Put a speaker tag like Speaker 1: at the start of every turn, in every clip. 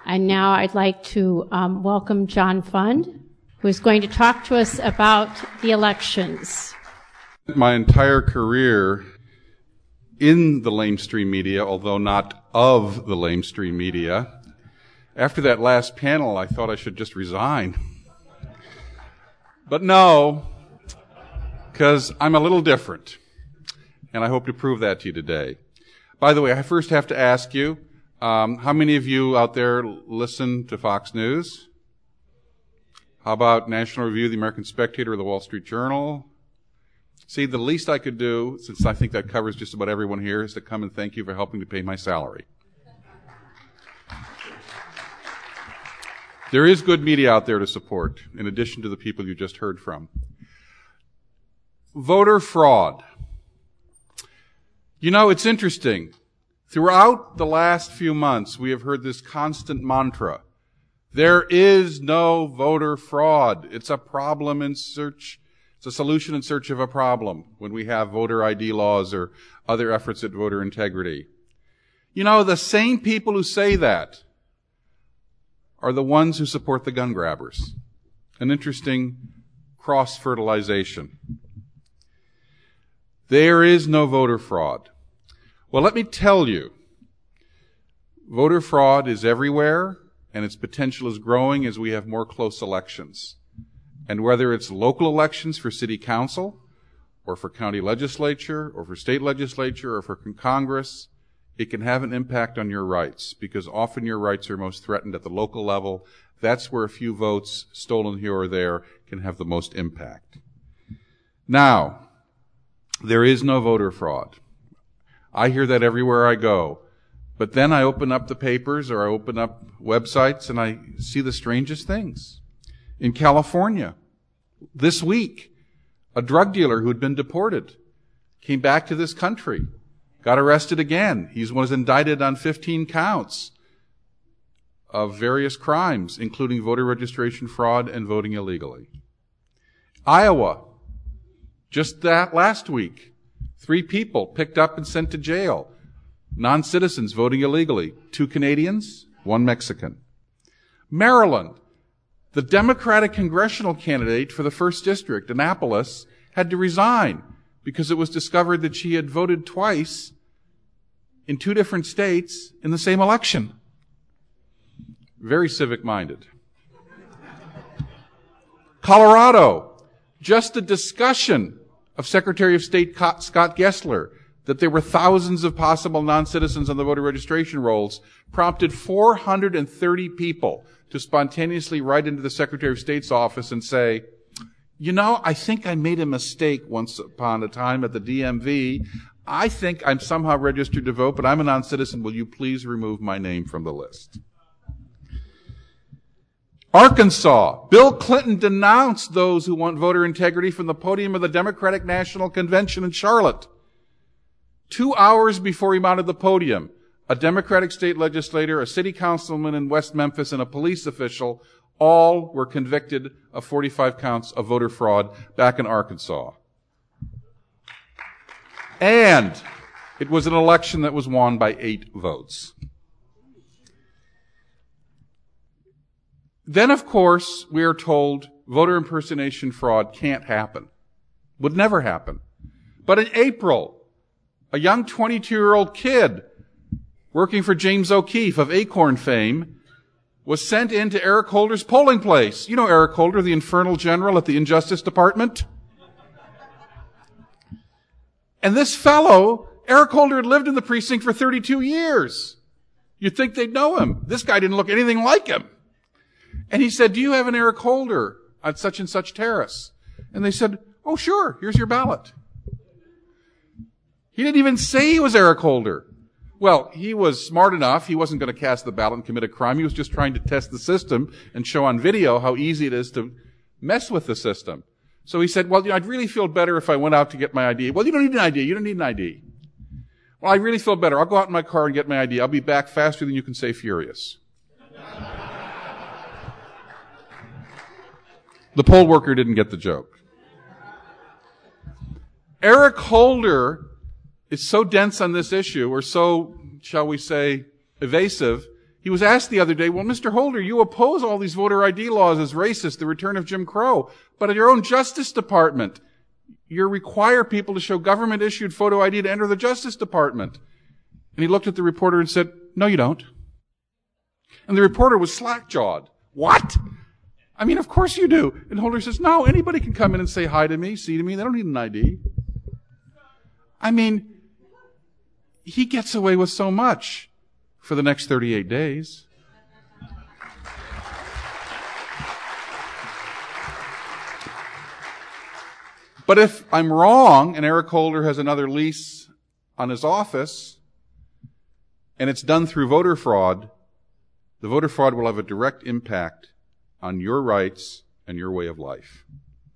Speaker 1: And now I'd like to welcome John Fund, who is going to talk to us about the elections.
Speaker 2: My entire career in the lamestream media, although not of the lamestream media. After that last panel, I thought I should just resign. But no, because I'm a little different, and I hope to prove that to you today. By the way, I first have to ask you, how many of you out there listen to Fox News? How about National Review, the American Spectator, or the Wall Street Journal? See, the least I could do, since I think that covers just about everyone here, is to come and thank you for helping to pay my salary. There is good media out there to support, in addition to the people you just heard from. Voter fraud. You know, it's interesting. Throughout the last few months, we have heard this constant mantra. There is no voter fraud. It's a problem in search. It's a solution in search of a problem when we have voter ID laws or other efforts at voter integrity. You know, the same people who say that are the ones who support the gun grabbers. An interesting cross-fertilization. There is no voter fraud. Well, let me tell you, voter fraud is everywhere, and its potential is growing as we have more close elections. And whether it's local elections for city council, or for county legislature, or for state legislature, or for Congress, it can have an impact on your rights, because often your rights are most threatened at the local level. That's where a few votes stolen here or there can have the most impact. Now, there is no voter fraud. I hear that everywhere I go. But then I open up the papers or I open up websites and I see the strangest things. In California, this week, a drug dealer who had been deported came back to this country, got arrested again. He was indicted on 15 counts of various crimes, including voter registration fraud and voting illegally. Iowa, just that last week, 3 people picked up and sent to jail. Non-citizens voting illegally. 2 Canadians, 1 Mexican. Maryland, the Democratic congressional candidate for the 1st District, Annapolis, had to resign because it was discovered that she had voted twice in 2 different states in the same election. Very civic-minded. Colorado, just a discussion of Secretary of State Scott Gessler that there were thousands of possible non-citizens on the voter registration rolls prompted 430 people to spontaneously write into the Secretary of State's office and say, you know, I think I made a mistake once upon a time at the DMV. I think I'm somehow registered to vote, but I'm a non-citizen. Will you please remove my name from the list? Arkansas, Bill Clinton denounced those who want voter integrity from the podium of the Democratic National Convention in Charlotte. 2 hours before he mounted the podium, a Democratic state legislator, a city councilman in West Memphis, and a police official all were convicted of 45 counts of voter fraud back in Arkansas. And it was an election that was won by 8 votes. Then, of course, we are told voter impersonation fraud can't happen. Would never happen. But in April, a young 22-year-old kid working for James O'Keefe of Acorn fame was sent into Eric Holder's polling place. You know Eric Holder, the infernal general at the Injustice Department? And this fellow, Eric Holder, had lived in the precinct for 32 years. You'd think they'd know him. This guy didn't look anything like him. And he said, do you have an Eric Holder at such and such terrace? And they said, oh, sure, here's your ballot. He didn't even say he was Eric Holder. Well, he was smart enough. He wasn't going to cast the ballot and commit a crime. He was just trying to test the system and show on video how easy it is to mess with the system. So he said, well, you know, I'd really feel better if I went out to get my ID. Well, you don't need an ID. You don't need an ID. Well, I really feel better. I'll go out in my car and get my ID. I'll be back faster than you can say furious. The poll worker didn't get the joke. Eric Holder is so dense on this issue, or so, shall we say, evasive, He was asked the other day, well, Mr. Holder, you oppose all these voter ID laws as racist, the return of Jim Crow, but at your own Justice Department, you require people to show government-issued photo ID to enter the Justice Department. And he looked at the reporter and said, no, you don't. And the reporter was slack-jawed. What? I mean, of course you do. And Holder says, no, anybody can come in and say hi to me, see to me. They don't need an ID. I mean, he gets away with so much for the next 38 days. But if I'm wrong and Eric Holder has another lease on his office and it's done through voter fraud, the voter fraud will have a direct impact on your rights and your way of life.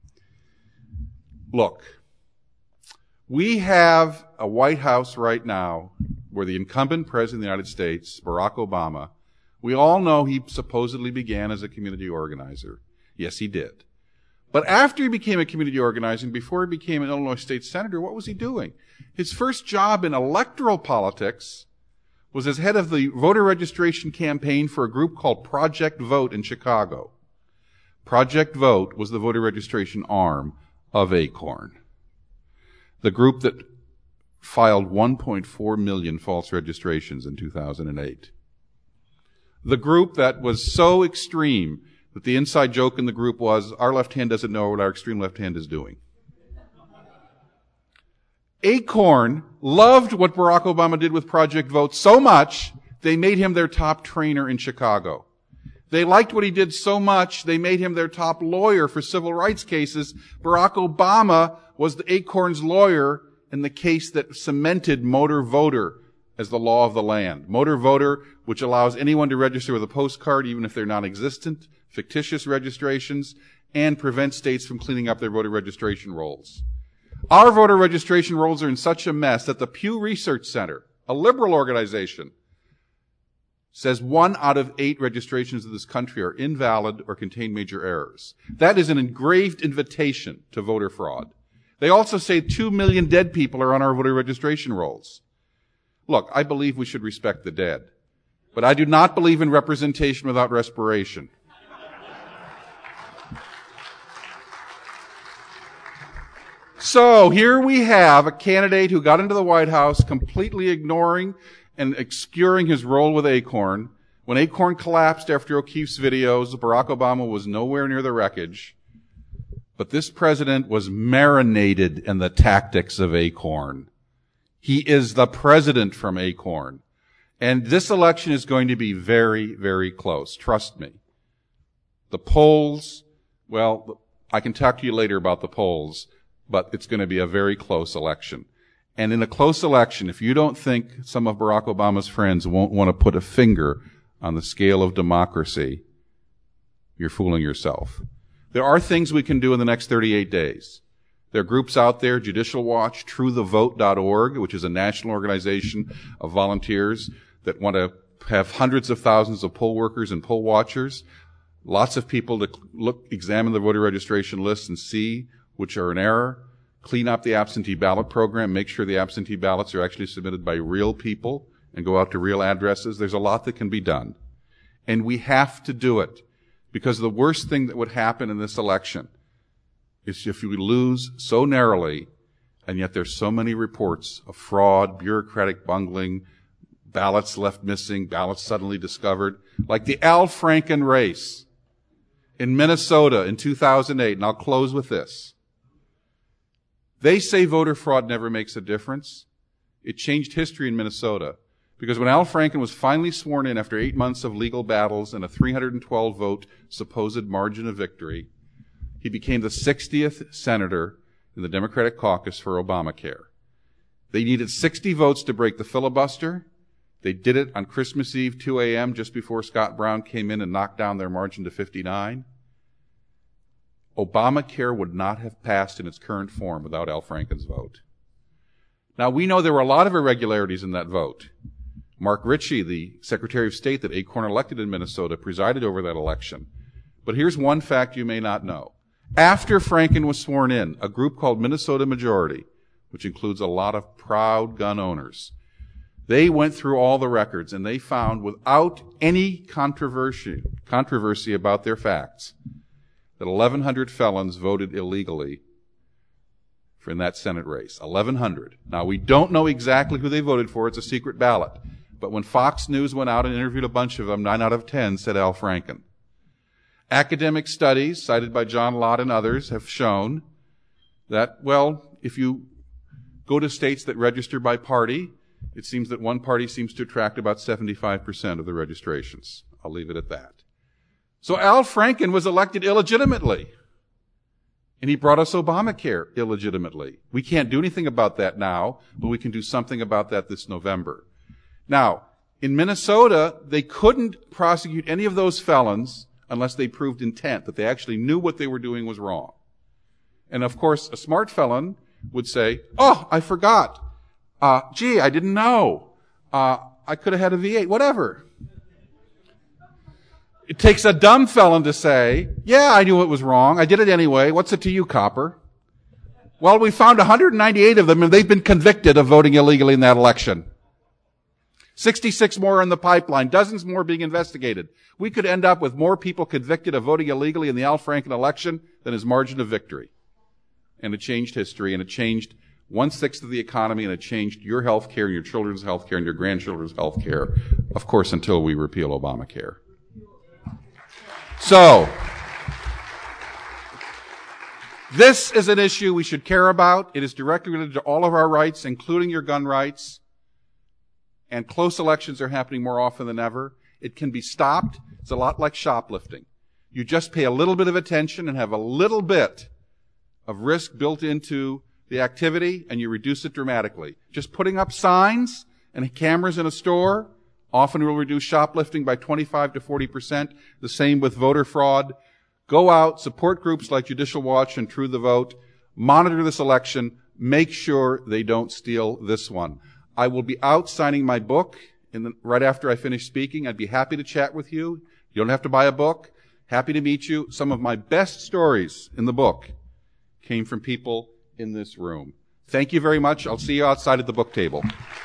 Speaker 2: Look, we have a White House right now where the incumbent president of the United States, Barack Obama, we all know he supposedly began as a community organizer. Yes, he did. But after he became a community organizer, before he became an Illinois state senator, what was he doing? His first job in electoral politics was as head of the voter registration campaign for a group called Project Vote in Chicago. Project Vote was the voter registration arm of ACORN, the group that filed 1.4 million false registrations in 2008. The group that was so extreme that the inside joke in the group was, our left hand doesn't know what our extreme left hand is doing. ACORN loved what Barack Obama did with Project Vote so much, they made him their top trainer in Chicago. They liked what he did so much, they made him their top lawyer for civil rights cases. Barack Obama was the ACORN's lawyer in the case that cemented motor voter as the law of the land. Motor voter, which allows anyone to register with a postcard even if they're non-existent, fictitious registrations, and prevents states from cleaning up their voter registration rolls. Our voter registration rolls are in such a mess that the Pew Research Center, a liberal organization, says 1 out of 8 registrations in this country are invalid or contain major errors. That is an engraved invitation to voter fraud. They also say 2 million dead people are on our voter registration rolls. Look, I believe we should respect the dead, but I do not believe in representation without respiration. So here we have a candidate who got into the White House completely ignoring and obscuring his role with ACORN. When ACORN collapsed after O'Keefe's videos, Barack Obama was nowhere near the wreckage. But this president was marinated in the tactics of ACORN. He is the president from ACORN. And this election is going to be very, very close. Trust me. The polls, well, I can talk to you later about the polls, but it's going to be a very close election. And in a close election, if you don't think some of Barack Obama's friends won't want to put a finger on the scale of democracy, you're fooling yourself. There are things we can do in the next 38 days. There are groups out there, Judicial Watch, TrueTheVote.org, which is a national organization of volunteers that want to have hundreds of thousands of poll workers and poll watchers. Lots of people to examine the voter registration lists and see which are in error. Clean up the absentee ballot program, make sure the absentee ballots are actually submitted by real people and go out to real addresses. There's a lot that can be done. And we have to do it, because the worst thing that would happen in this election is if we lose so narrowly, and yet there's so many reports of fraud, bureaucratic bungling, ballots left missing, ballots suddenly discovered, like the Al Franken race in Minnesota in 2008. And I'll close with this. They say voter fraud never makes a difference. It changed history in Minnesota, because when Al Franken was finally sworn in after 8 months of legal battles and a 312 vote supposed margin of victory, he became the 60th senator in the Democratic caucus for Obamacare. They needed 60 votes to break the filibuster. They did it on Christmas Eve, 2 a.m., just before Scott Brown came in and knocked down their margin to 59. Obamacare would not have passed in its current form without Al Franken's vote. Now, we know there were a lot of irregularities in that vote. Mark Ritchie, the Secretary of State that ACORN elected in Minnesota, presided over that election. But here's one fact you may not know. After Franken was sworn in, a group called Minnesota Majority, which includes a lot of proud gun owners, They went through all the records and they found, without any controversy about their facts, that 1,100 felons voted illegally in that Senate race. 1,100. Now, we don't know exactly who they voted for. It's a secret ballot. But when Fox News went out and interviewed a bunch of them, 9 out of 10 said Al Franken. Academic studies, cited by John Lott and others, have shown that, well, if you go to states that register by party, it seems that one party seems to attract about 75% of the registrations. I'll leave it at that. So Al Franken was elected illegitimately. And he brought us Obamacare illegitimately. We can't do anything about that now, but we can do something about that this November. Now, in Minnesota, they couldn't prosecute any of those felons unless they proved intent, that they actually knew what they were doing was wrong. And of course, a smart felon would say, oh, I forgot. Gee, I didn't know. I could have had a V8, whatever. It takes a dumb felon to say, yeah, I knew it was wrong. I did it anyway. What's it to you, copper? Well, we found 198 of them, and they've been convicted of voting illegally in that election. 66 more in the pipeline, dozens more being investigated. We could end up with more people convicted of voting illegally in the Al Franken election than his margin of victory. And it changed history, and it changed 1/6 of the economy, and it changed your health care, your children's health care, and your grandchildren's health care, of course, until we repeal Obamacare. So, this is an issue we should care about. It is directly related to all of our rights, including your gun rights. And close elections are happening more often than ever. It can be stopped. It's a lot like shoplifting. You just pay a little bit of attention and have a little bit of risk built into the activity, and you reduce it dramatically. Just putting up signs and cameras in a store often will reduce shoplifting by 25 to 40%. The same with voter fraud. Go out, support groups like Judicial Watch and True the Vote. Monitor this election. Make sure they don't steal this one. I will be out signing my book right after I finish speaking. I'd be happy to chat with you. You don't have to buy a book. Happy to meet you. Some of my best stories in the book came from people in this room. Thank you very much. I'll see you outside at the book table.